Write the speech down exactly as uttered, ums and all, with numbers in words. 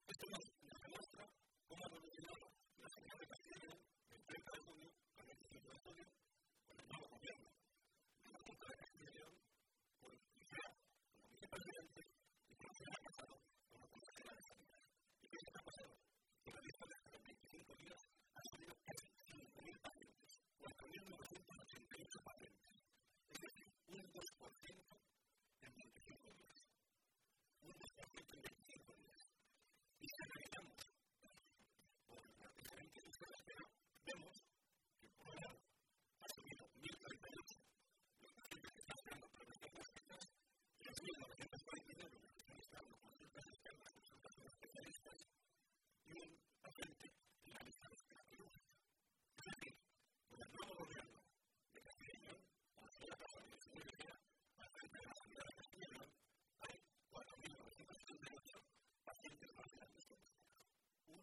Esto nos demuestra cómo ha evolucionado la Asamblea de Castilla el treinta de junio al veinticinco de julio con el nuevo gobierno de la Junta de Castilla y León, con Isla como vicepresidente y con Isla Casado como consejera de Sanidad. ¿Y qué es lo que ha pasado? Que la lista de los veinticinco días ha subido casi cinco mil pacientes, cuatro mil novecientos ochenta y ocho pacientes, es decir, un dos por ciento en veinticinco días. Un dos por ciento en veinticinco días. Y si analizamos